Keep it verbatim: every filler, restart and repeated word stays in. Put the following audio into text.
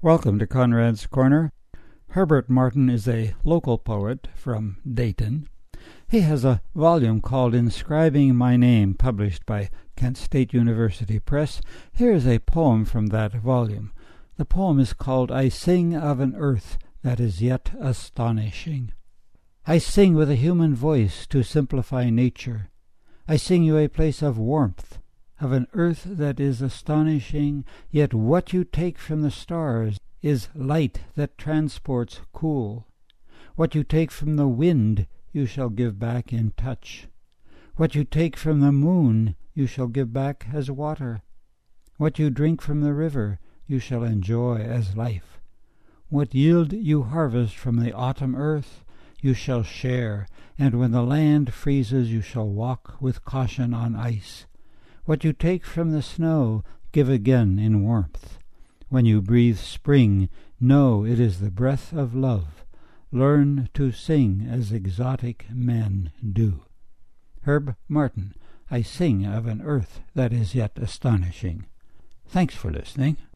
Welcome to Conrad's Corner. Herbert Martin is a local poet from Dayton. He has a volume called Inscribing My Name, published by Kent State University Press. Here is a poem from that volume. The poem is called I Sing of an Earth That Is Yet Astonishing. I sing with a human voice to simplify nature. I sing you a place of warmth, of an earth that is astonishing, yet what you take from the stars is light that transports cool. What you take from the wind you shall give back in touch. What you take from the moon you shall give back as water. What you drink from the river you shall enjoy as life. What yield you harvest from the autumn earth you shall share, and when the land freezes you shall walk with caution on ice. What you take from the snow, give again in warmth. When you breathe spring, know it is the breath of love. Learn to sing as exotic men do. Herb Martin, I Sing of an Earth That Is Yet Astonishing. Thanks for listening.